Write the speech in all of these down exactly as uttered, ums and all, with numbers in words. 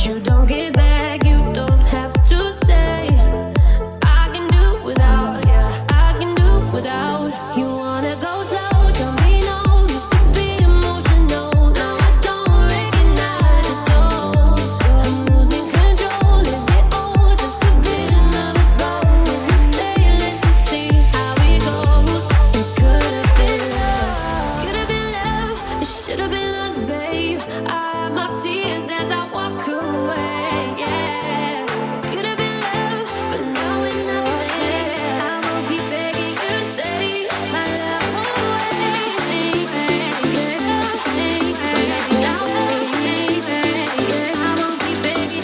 you don't get back, you don't have to stay. I can do without, yeah, I can do without. You wanna go slow, tell me no, used to be emotional. Now I don't recognize your soul. I'm losing control, is it all just a vision of us both? When you say let's just see how it goes. It could have been love, could have been love. It should have been us, babe. I have my tears as I walk away, yeah. It could have been love, but now we're not there. I won't keep begging you to stay. My love won't wait. I won't keep begging, begging. I won't keep begging,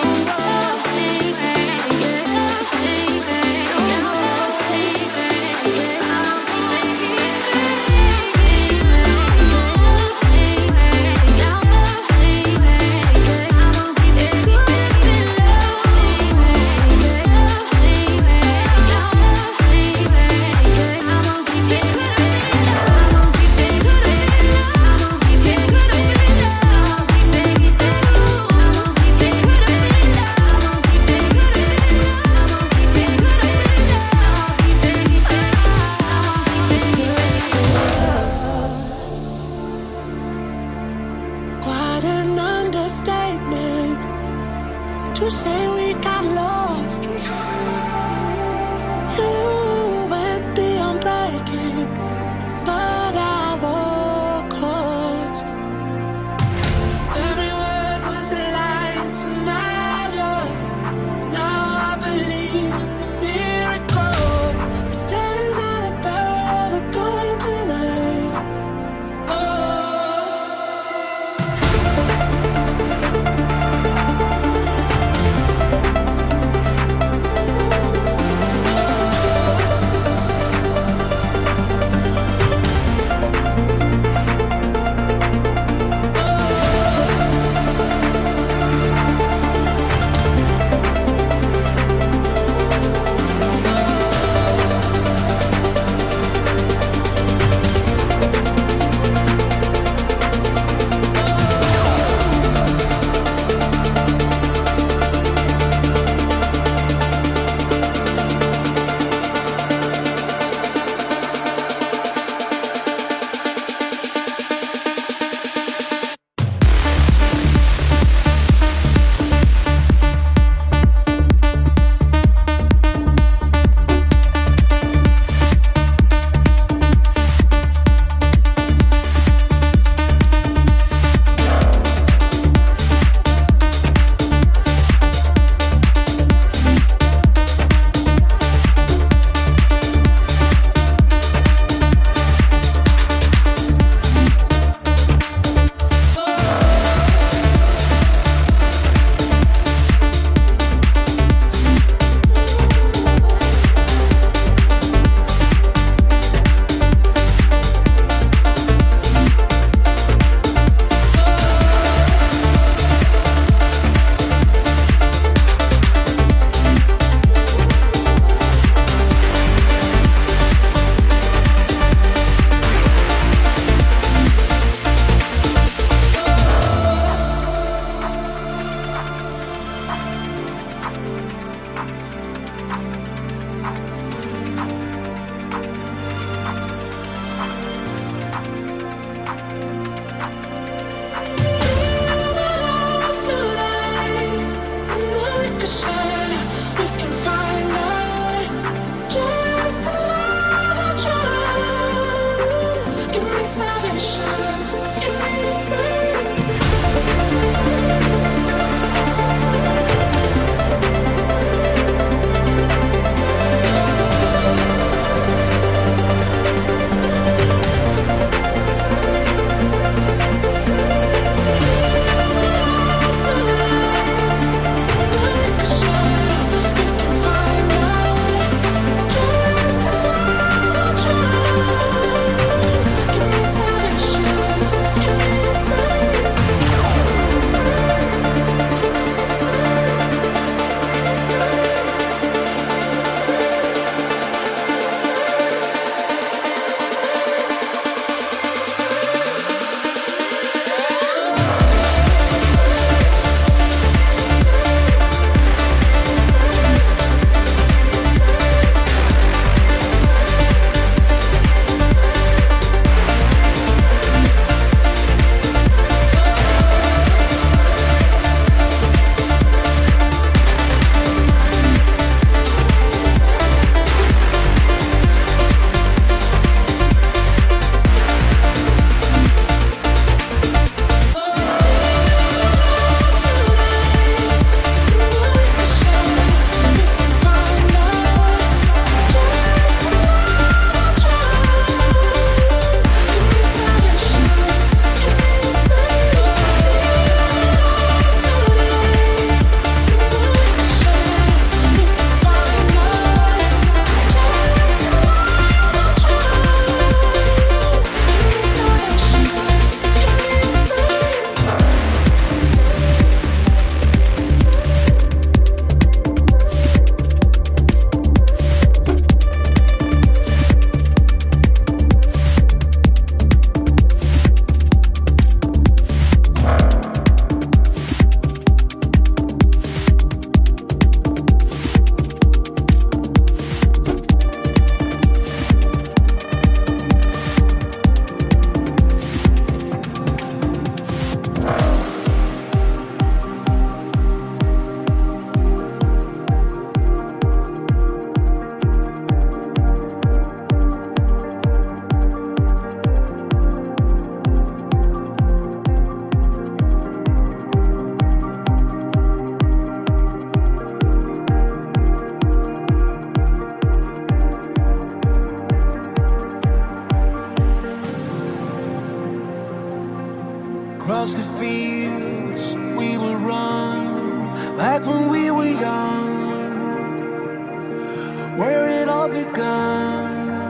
What an understatement to say we got lost. You went beyond breaking, but I wore cost. Every word was a lie tonight, love. Now I believe in the miracle. I'm staring at a barrel of going tonight. Oh. Oh. like when we were young, where it all begun.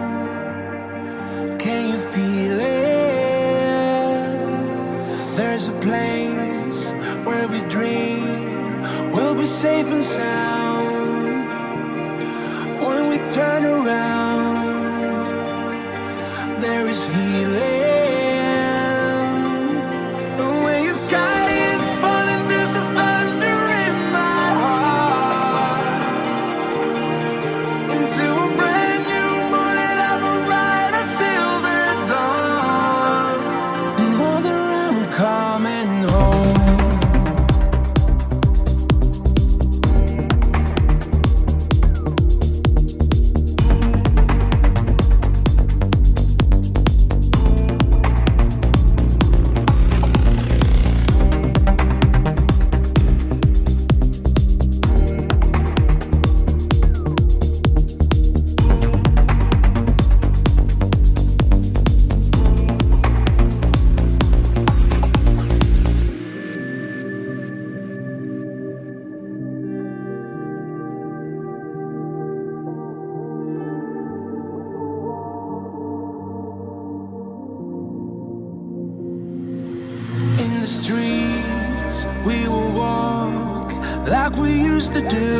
Can you feel it? There's a place where we dream we'll be safe and sound. When we turn around, there is healing. The streets we will walk like we used to do.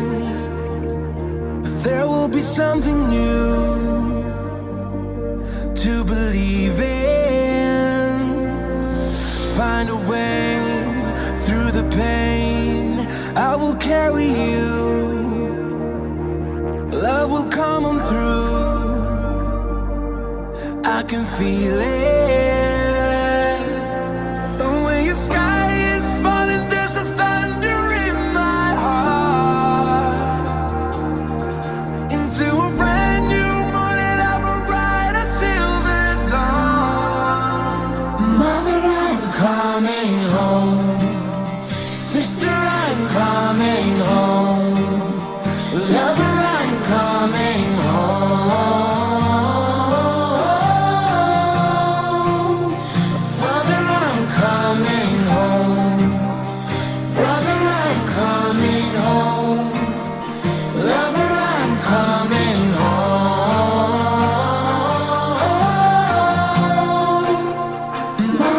There will be something new to believe in. Find a way through the pain. I will carry you. Love will come on through. I can feel it.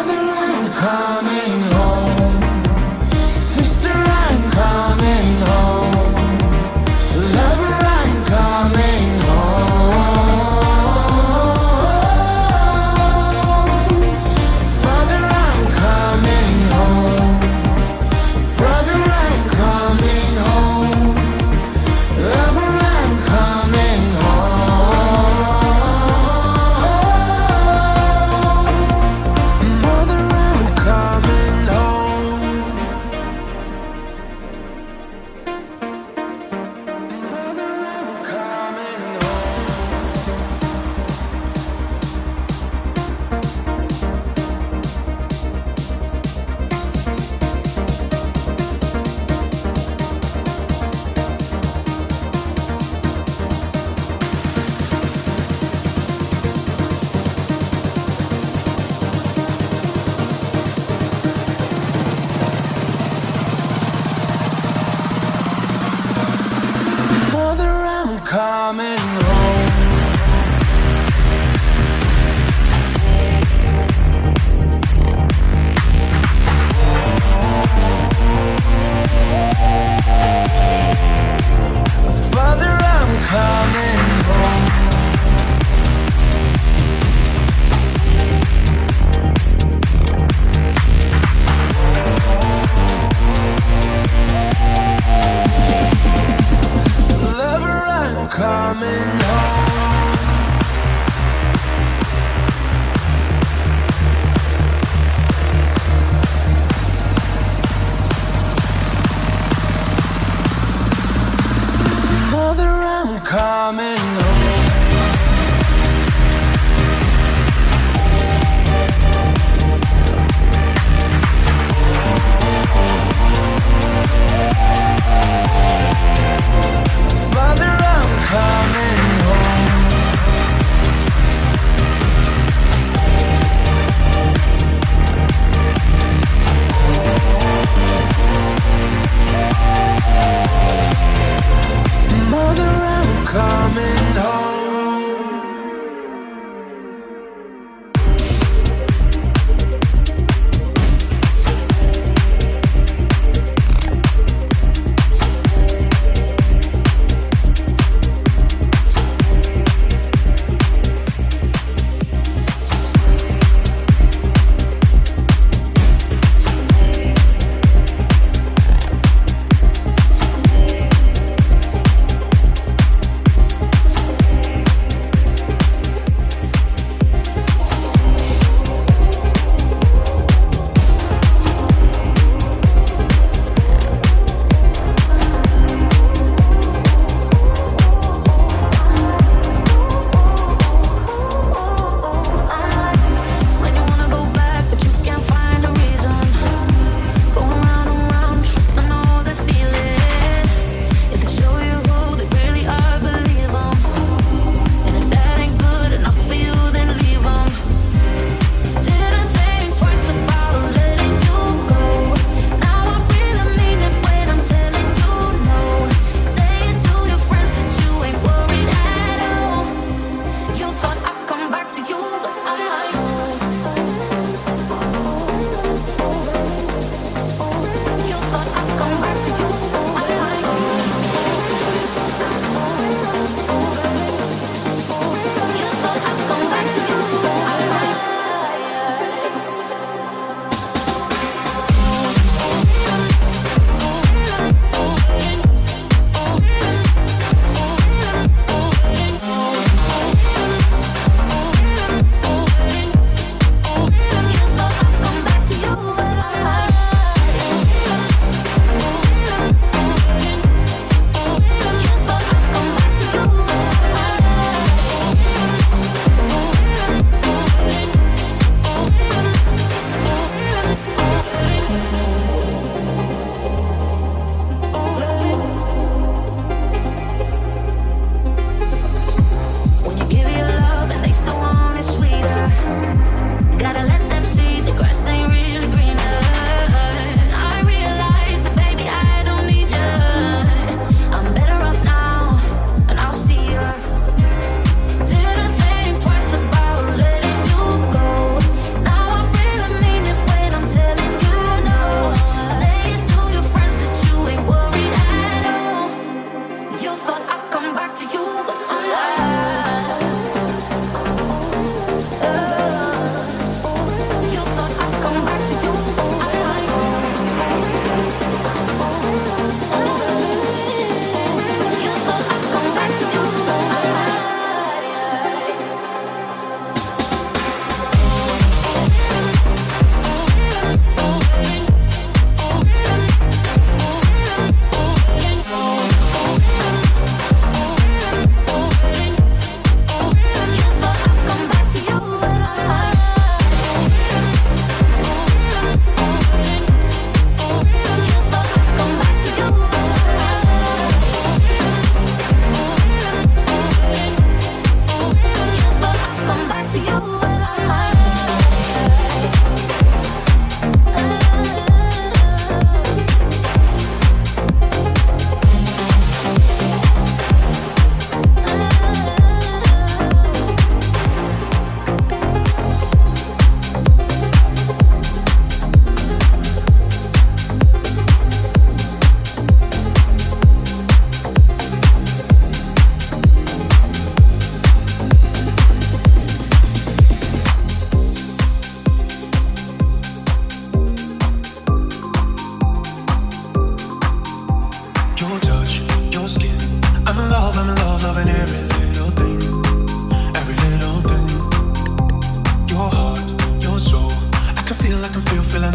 Coming home, sister, I'm coming home.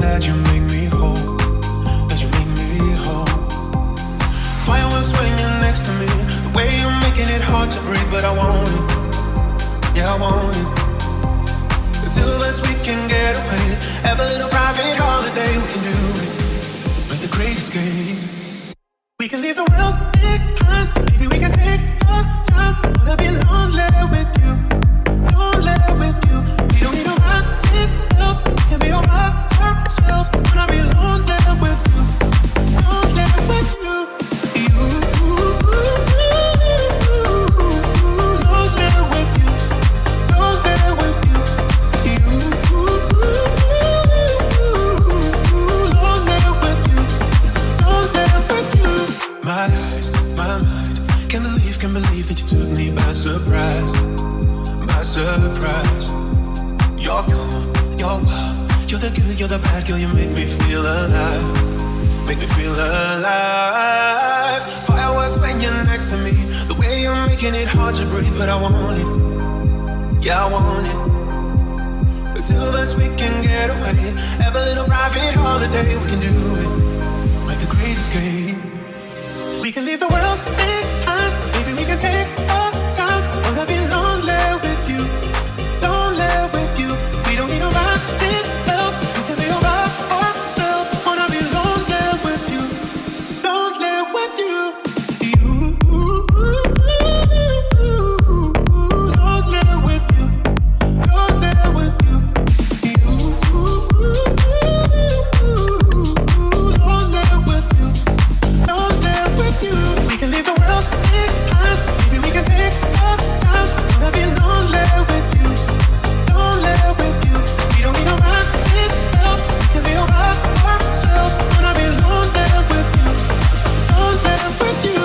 that you make me whole, that you make me whole. Fireworks when you're next to me, the way you're making it hard to breathe, but I want it, yeah I want it. The two of us, we can get away, have a little private holiday, we can do it, like the great escape. We can leave the world behind, maybe we can take our time, wanna be lonely with you, lonely with you. We don't need nobody else, we can be all by ourselves, wanna be lonely with you, lonely with you. You, lonely with you, lonely with you. You, lonely with you, lonely with you. My eyes, my mind, can't believe, can't believe that you took me by surprise, by surprise. You're calm, you're wild, you're the good, you're the bad girl, you make me feel alive, make me feel alive. Fireworks when you're next to me, the way you're making it hard to breathe, but I want it, yeah I want it. The two of us, we can get away, have a little private holiday, we can do it, like the great escape. We can leave the world behind, maybe we can take our time, wanna be lonely with you, lonely with you. We don't need nobody else, we can be all by ourselves, wanna be lonely with you, lonely with you. You, lonely with you, lonely with you. You, lonely with you, lonely with you. We can leave the world behind, maybe we can take our time, wanna be lonely with you, lonely with you. We don't need nobody else, we can be all by ourselves, wanna be lonely with you, lonely with you.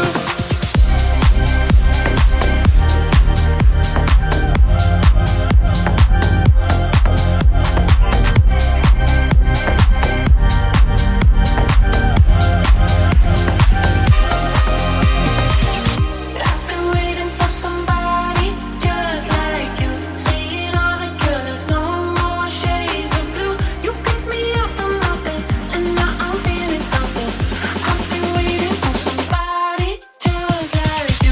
I've been waiting for somebody just like you, seeing all the colors, no more shades of blue. You picked me up from nothing, and now I'm feeling something. I've been waiting for somebody just like you.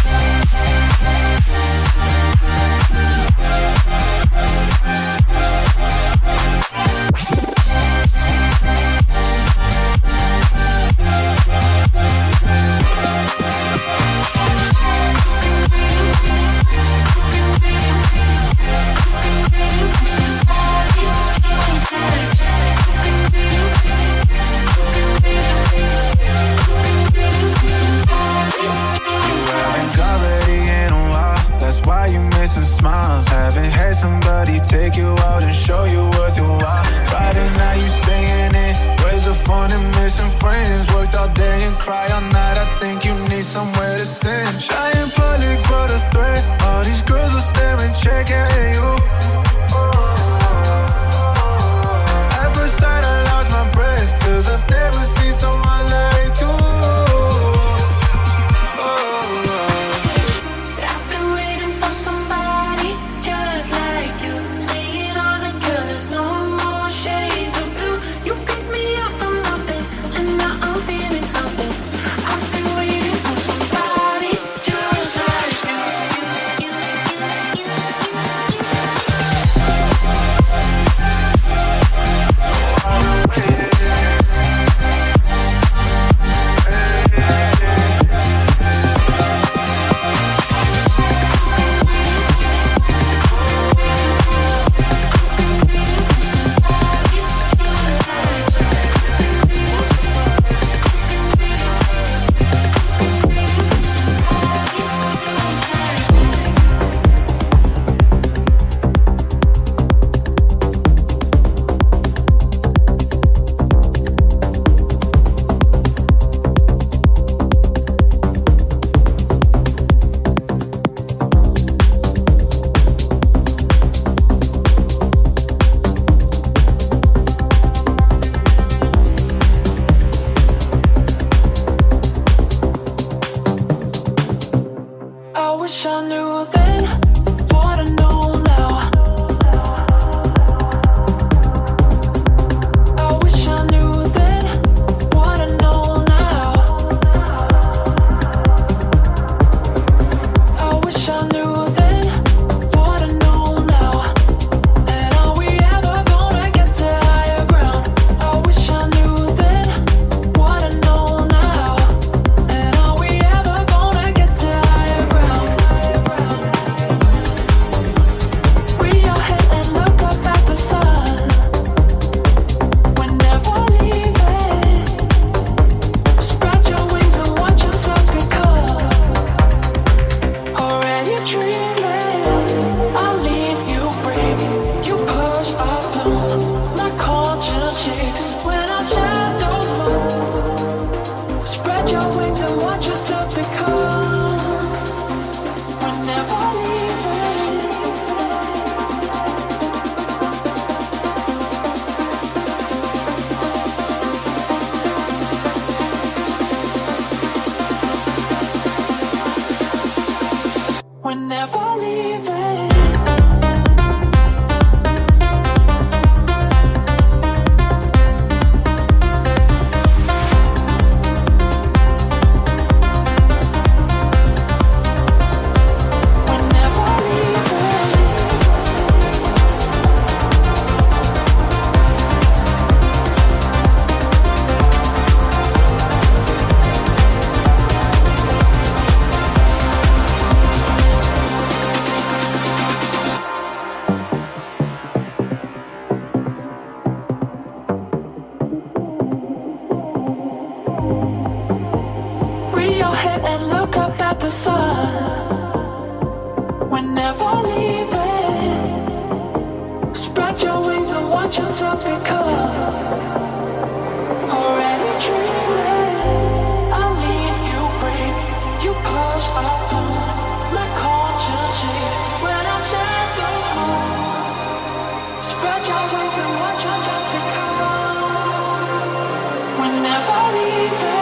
Haven't got ready in a while, that's why you missing smiles. Haven't had somebody take you out and show you worth your while. Friday night you staying in, where's the fun in missing friends? Worked all day and cry all night, I think you need somewhere to send. Shy in public but a threat, all these girls are staring, checking you. At first sight I lost my breath, cause I've never seen someone like you. I've been waiting for somebody just like you, seeing all the colors, no more shades of blue. You picked me up from nothing, and now I'm feeling something. I've been waiting for somebody just like you. wings and watch yourself become. We're never leaving. We're never leaving. Free your head and look up at the sun. We're never leaving. Spread your wings and watch yourself become. Already dreaming. I lead, you breathe, you push upon. My conscience shakes when I shadows move. Spread your wings and watch yourself become. We're never leaving.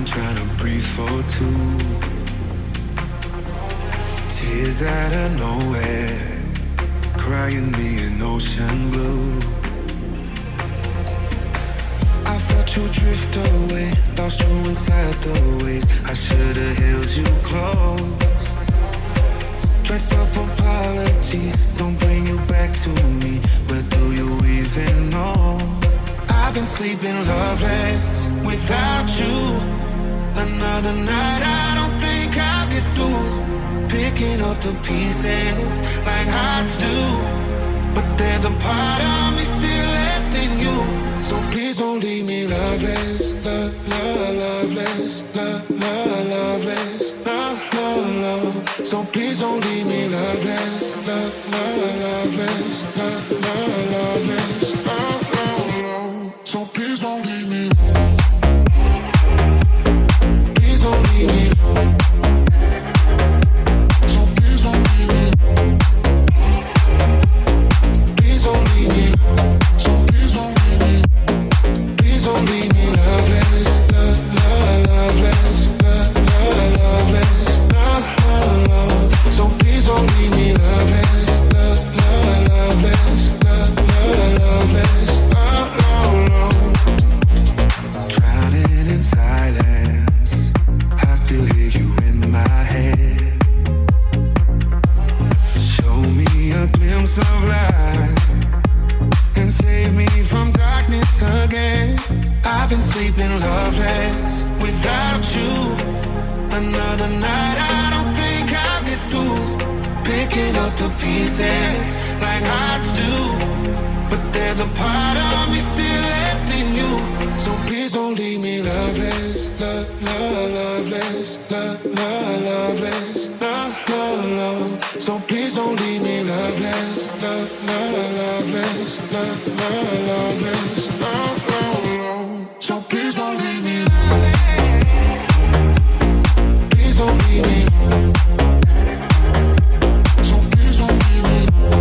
trying to breathe for two. Tears out of nowhere, crying me in ocean blue. I felt you drift away, lost you inside the waves. I should've held you close. Dressed up apologies don't bring you back to me, but do you even know? I've been sleeping loveless without you. Another night I don't think I'll get through. Picking up the pieces like hearts do, but there's a part of me still left in you. So please don't leave me loveless, love, love, loveless, love, love, loveless, love, love, love. So please don't leave me loveless, love, love, loveless, love, love, loveless, love, love, love. So please don't leave me. Please don't leave me. So please don't leave me. Please don't leave me. So please don't leave me. Please don't leave me loveless, love, love, loveless, love, love, loveless, love, love, love. So please don't leave me loveless, love, love, loveless, love, love, loveless, love, love, love. Drowning in silence, I still hear you in my head. Show me a glimpse of light and save me from darkness again. I've been sleeping loveless without you. Another night I don't think I'll get through. Picking up the pieces like hearts do, but there's a part of me still left in you. So please don't leave me loveless, love, love, loveless, love, love, loveless, love, love, love. So please don't leave me loveless, love, love, loveless, love, love, loveless, love, love, love. So please don't leave me. Please don't leave me. So please don't leave me.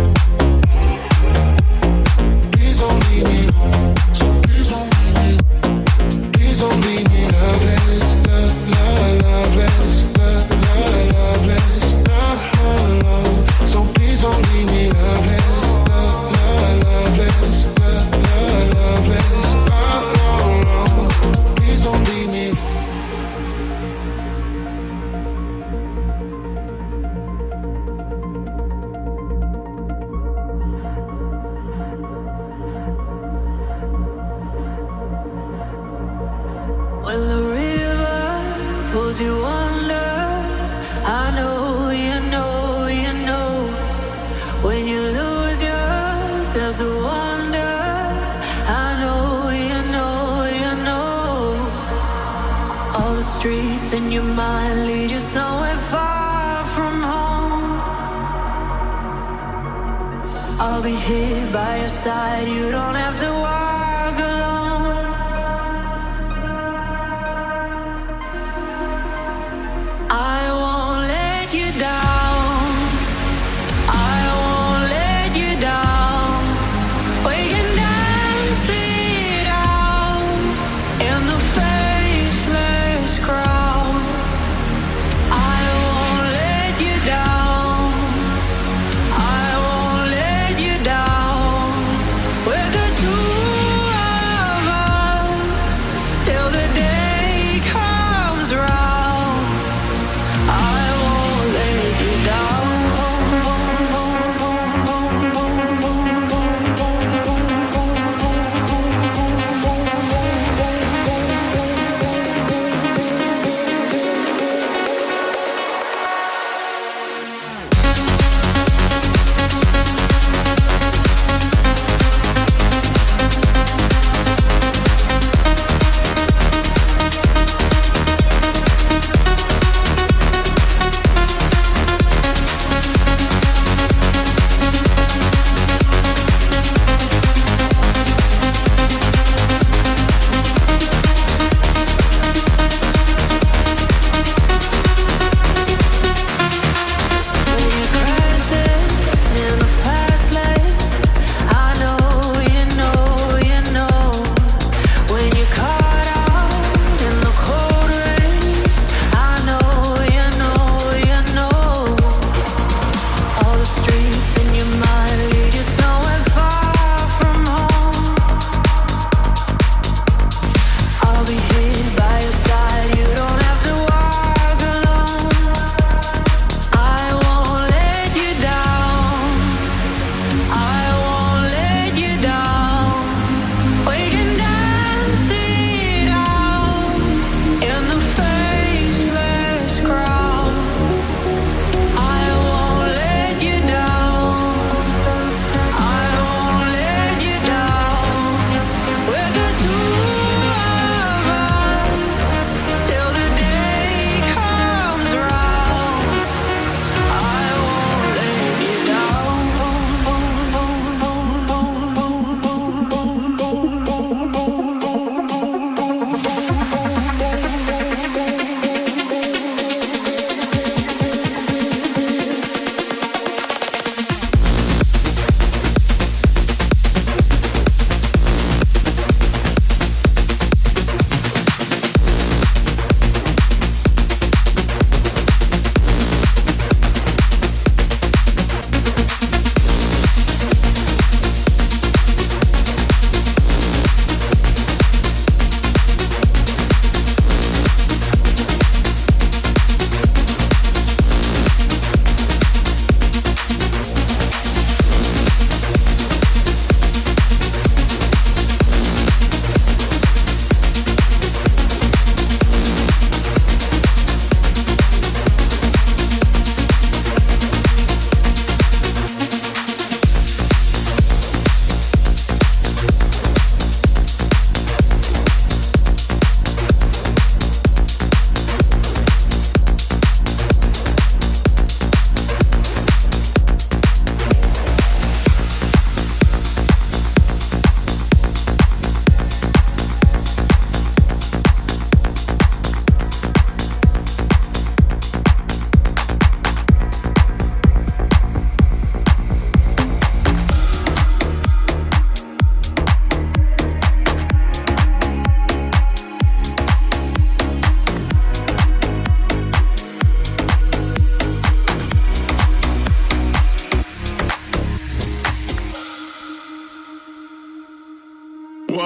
Please don't leave me. So please don't leave me. Please don't leave me loveless, love, love, loveless, love, love, loveless, love, love, love. So please don't leave me loveless, love, love, loveless, love, love, loveless, love, love, love. Please don't leave me. When the river pulls you under, I know, you know, you know. When you lose yourself to wonder, I know, you know, you know. All the streets in your mind lead you somewhere far from home. I'll be here by your side, you don't have to walk alone. I won't let you down. I won't let you down. We can dance it out in the faceless crowd. I won't let you down. I won't let you down. With the truth.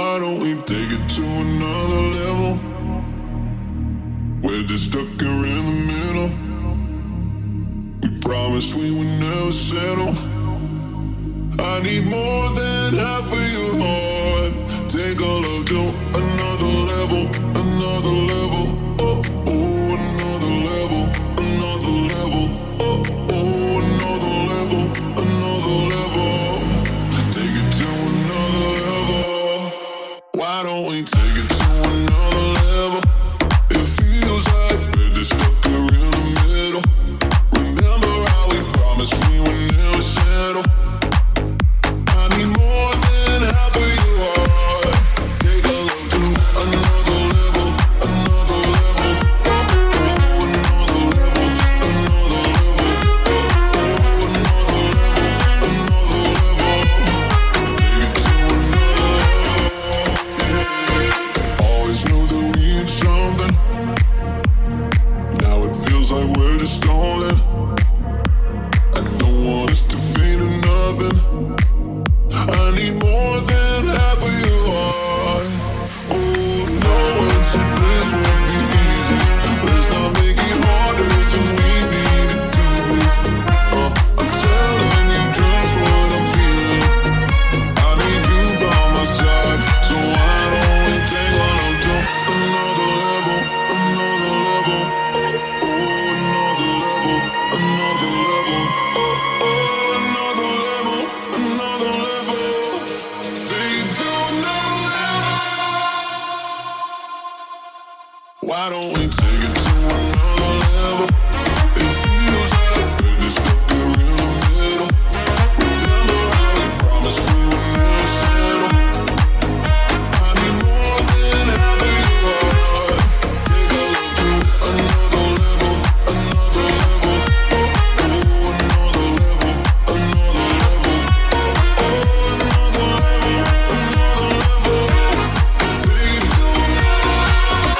why don't we take it to another level? We're just stuck here in the middle. We promised we would never settle. I need more than half of your heart. Take a look to another level, another level. Oh, oh, another level, another level. Oh, oh, another level, another level. Take it to another level. Why don't we take it to another level? It feels like we're just stuck here in the middle. Remember how we promised we would never settle. I need more than half of your heart. Take a look to another level, another level. Oh, oh, another level, another level. Oh, oh, another level, another level. Take it to another level. Yeah. Always knew that we had something. Now it feels like we're just stalling. I don't want us to fade to nothing. I need more than half of your heart. Oh, no one said this would be easy. Let's not make it harder than we need it to be. Uh, I'm telling you just what I'm feeling. I need you by my side. So why don't we take on to another level, another level. Oh, oh, another level, another level. Oh, oh, another level, another level. Take it to another level. Why don't we take it to another level? It feels like we're just stuck here in the middle. Remember how we promised we would never settle. I need more than half of your heart. Take a look to another level, another level. Oh, oh, another level, another level. Oh, oh, another level, another level. Take it to another level.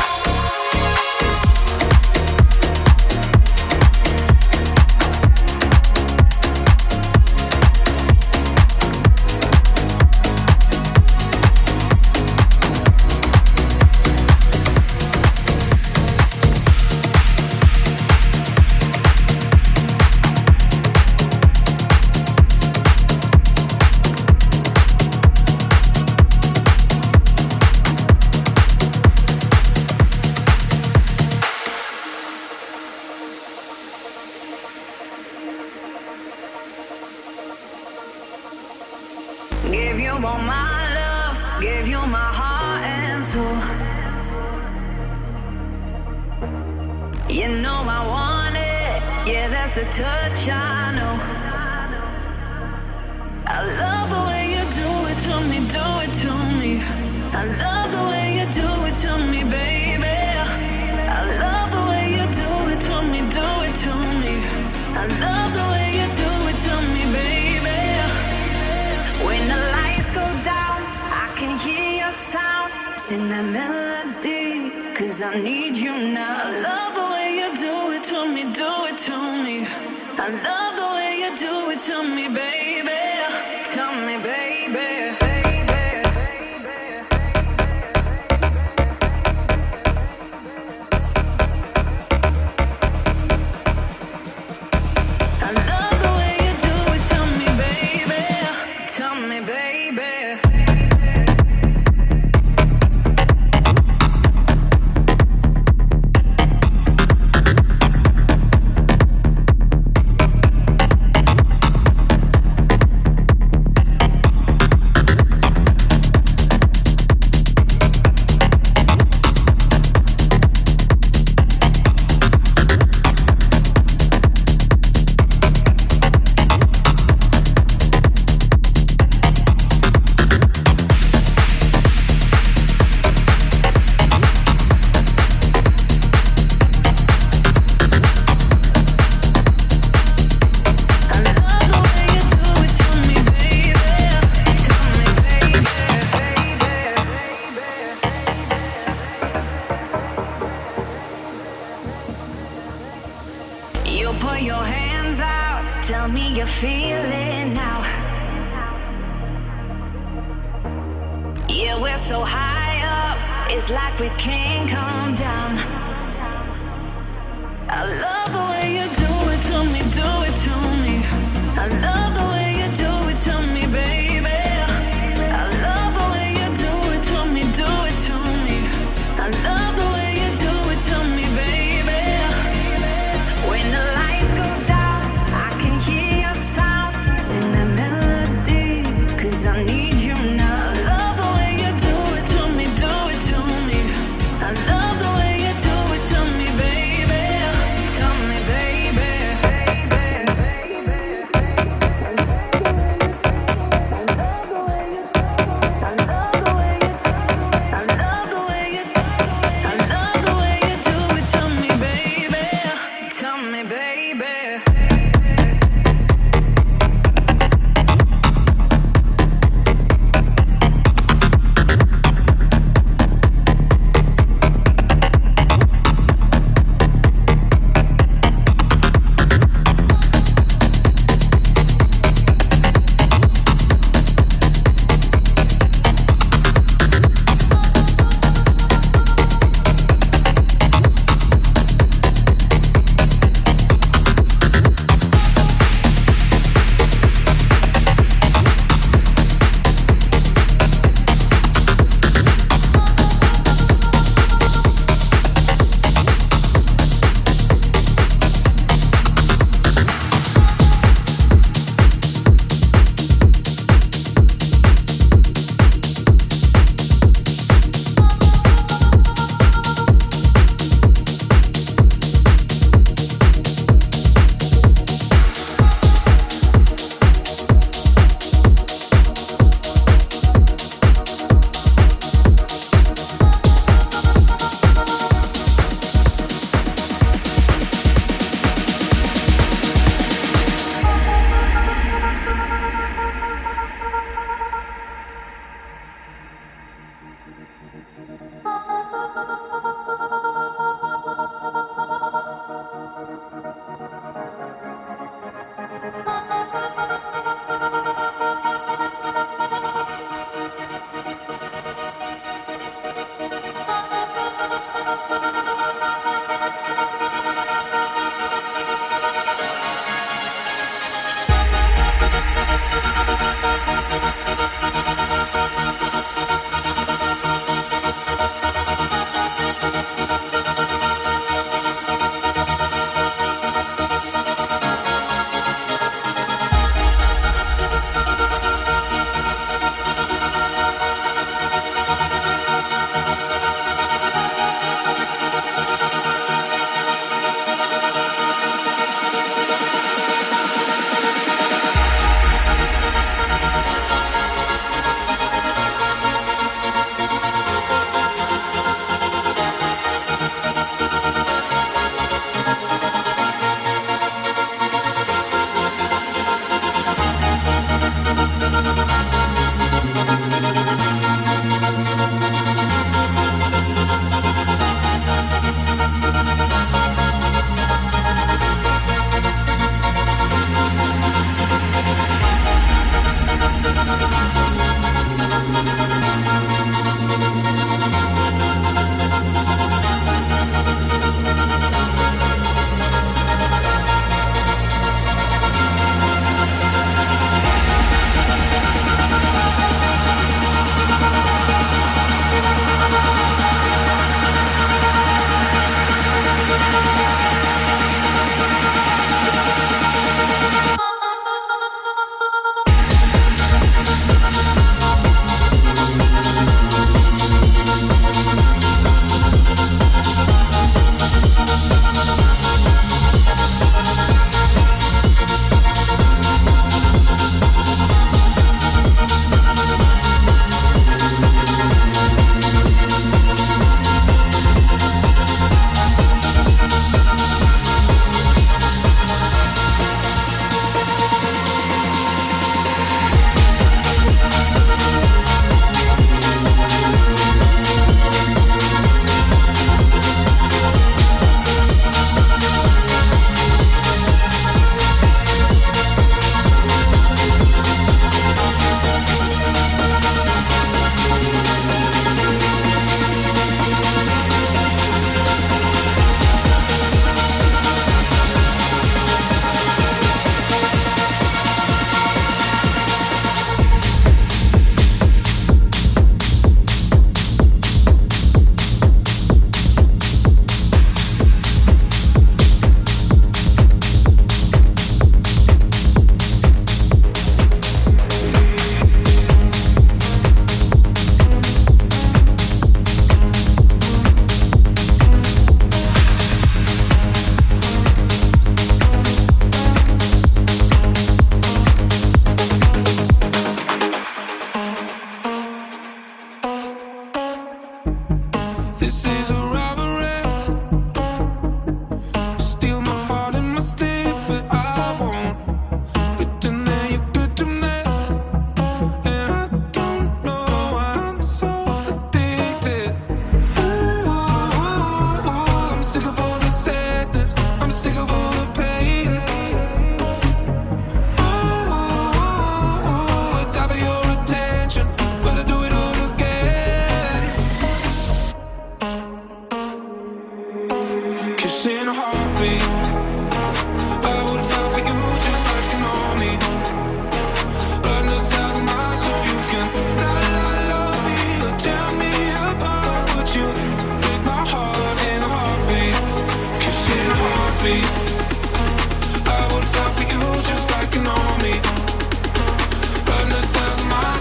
Give you all my love, give you my heart and soul. You know I want it, yeah, that's the touch I know. I love the way you do it to me, do it to me. I love the way you do it to me, baby. I love the way you do it to me, do it to me. I love the way you do it to me, baby. When the lights go down, I can hear your sound. Sing that melody, cause I need you now. I love the way you do it to me, do it to me. I love the way you do it to me, baby. Tell me, baby. I love the way you do it to me, baby. Tell me, baby. so high up, it's like we can't come down. I love the way you do it to me, do it to me. I love the way you do it to me, baby. I love the way you do it to me, do it to me. I love the way you do it to me, baby. When the lights go down, I can hear your sound. Sing the melody, 'cause I need you now. I love the way you do it to me, do it to me. I love the way you do it to me, baby. To me, baby.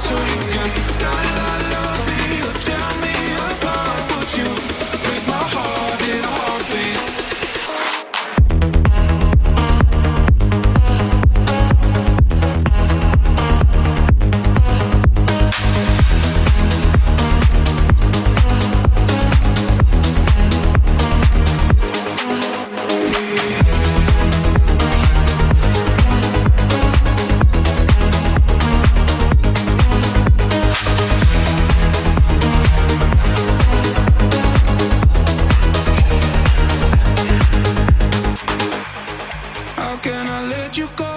so you can la la love me or tear me apart. Would you break my heart in a heartbeat? How can I let you go?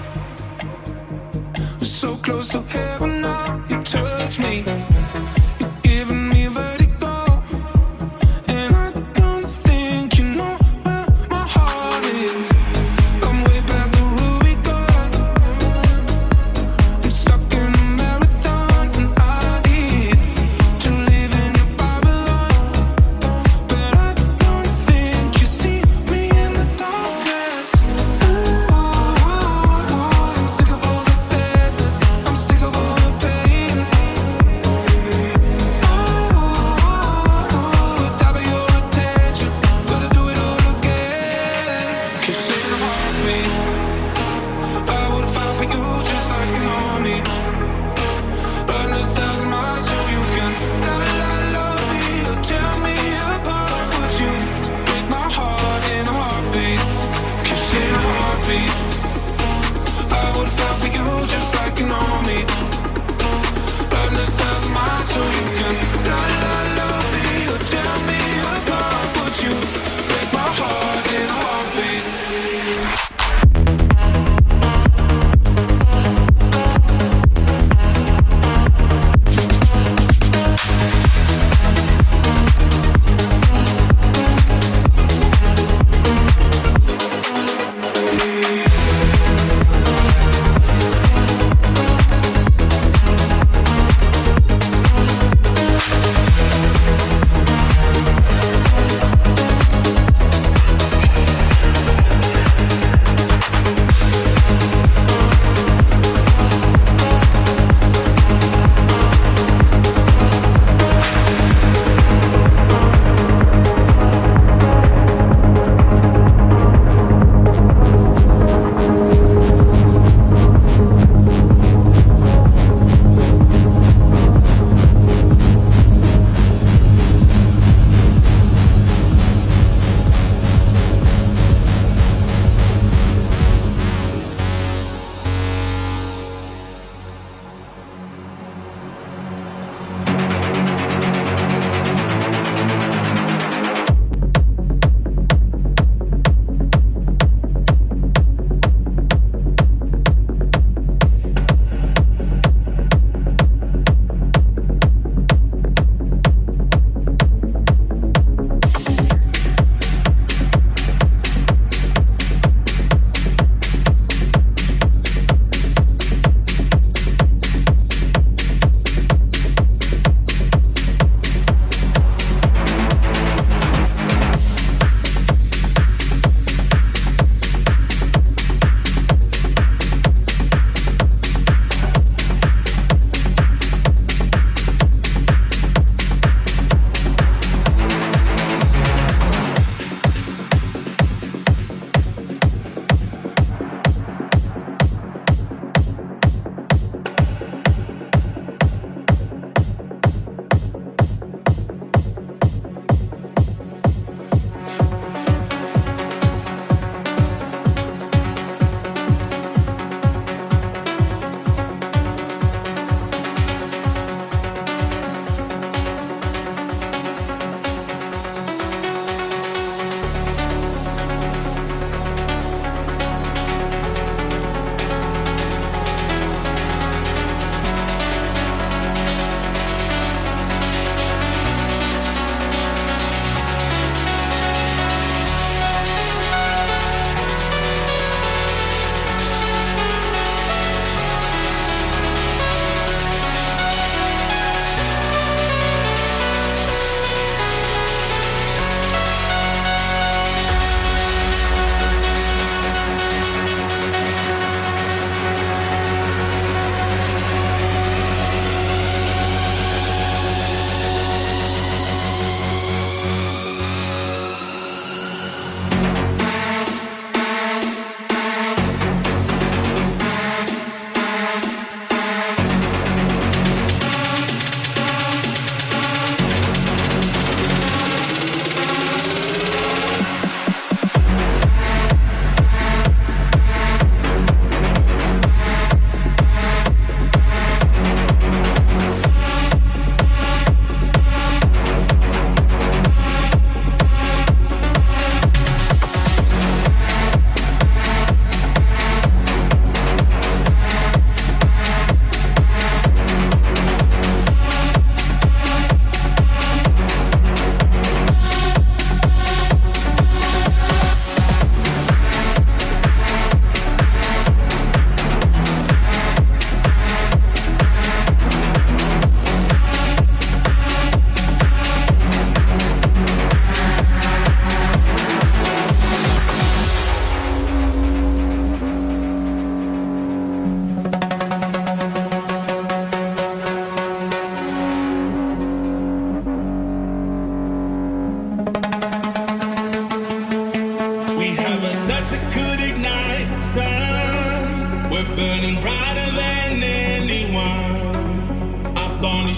We're so close to heaven now. You touch me. You're giving me vertigo. And I don't think you know where my heart is. I'm way past the Rubicon. I'm stuck in a marathon. And I need to live in your Babylon. But I don't think you see me in the darkness. I'm sick of all the sadness. I'm sick of all the pain.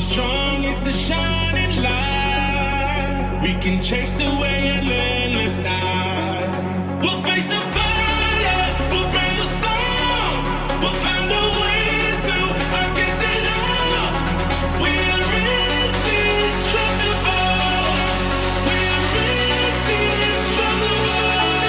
strong, it's a shining light. We can chase away an endless night. We'll face the fire, we'll brave the storm. We'll find a way through against it all. We're indestructible. We're indestructible.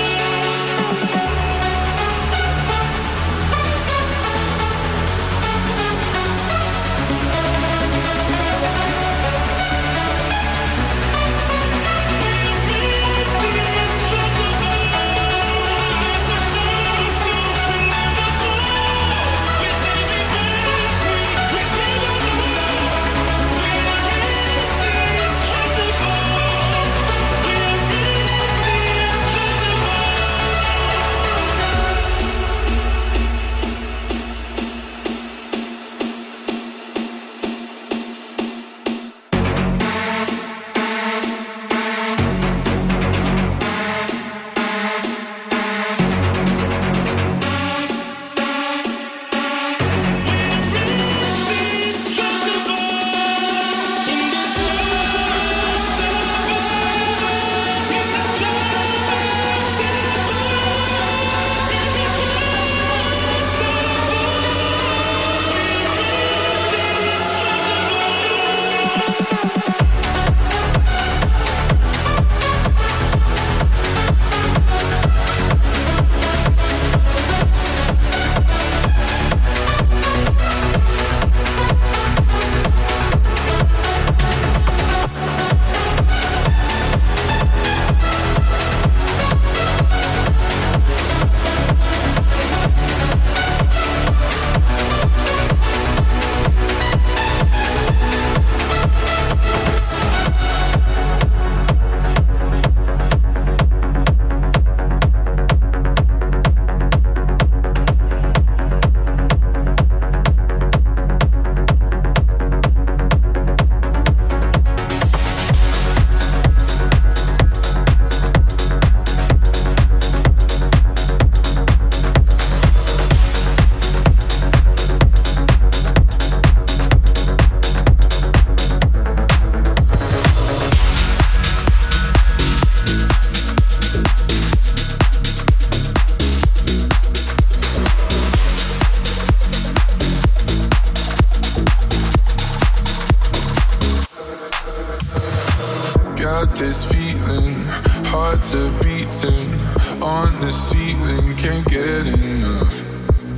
This feeling, hearts are beating on the ceiling, can't get enough.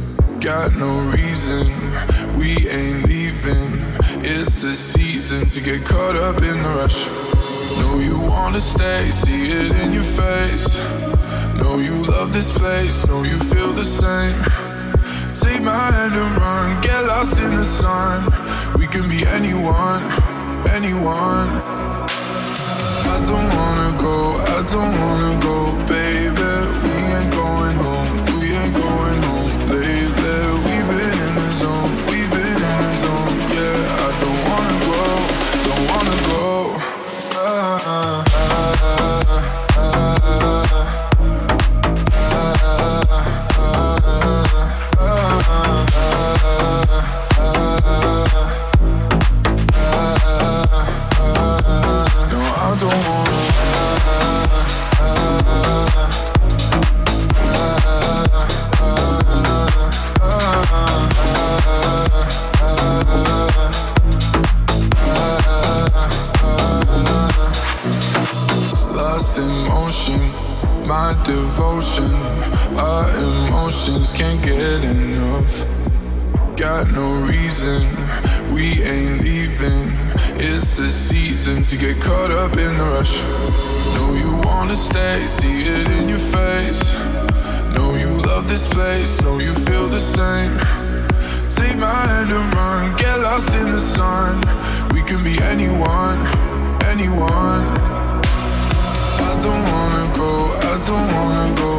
Got no reason, we ain't leaving. It's the season to get caught up in the rush. Know you wanna stay, see it in your face. Know you love this place, know you feel the same. Take my hand and run, get lost in the sun. We can be anyone, anyone. I don't wanna go, I don't wanna go, baby. We ain't going home, we ain't going home lately. We've been in the zone, we've been in the zone, yeah. I don't wanna go, don't wanna go. Ah, ah, ah, ah, my devotion, our emotions can't get enough. Got no reason, we ain't leaving. It's the season to get caught up in the rush. Know you wanna stay, see it in your face. Know you love this place, know you feel the same. Take my hand and run, get lost in the sun. We can be anyone, anyone. I don't wanna go, I don't wanna go,